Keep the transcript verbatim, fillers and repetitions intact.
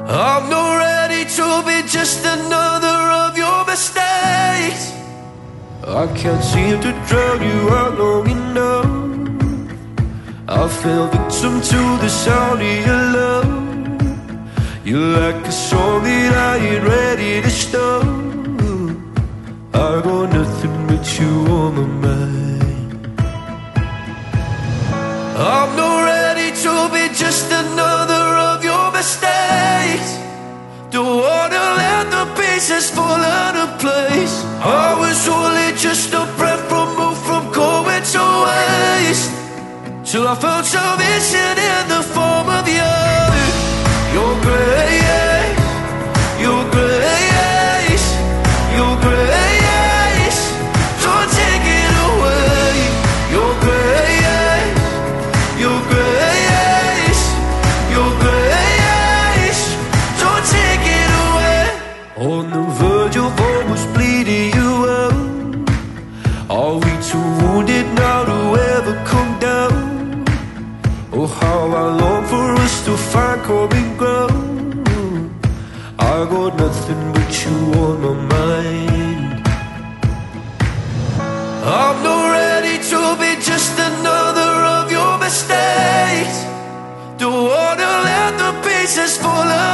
I'm not ready to be just another of your mistakes. I can't seem to drown you out long enough. I fell victim to the sound of your love. You're like a song that I ain't ready to stop. I got nothing but you on my mind. I'm not ready to be just another of your mistakes. Don't wanna let the pieces fall out of place. I was only just a breath removed from going to waste, till I found salvation in the form of you. Your grace, your grace, your grace, don't take it away. Your grace, your grace, your grace, don't take it away. On the verge of almost bleeding you out. Are we too wounded now to ever come down? Oh, how I long for us to find common ground. I got nothing but you on my mind. I'm not ready to be just another of your mistakes. Don't wanna let the pieces fall out.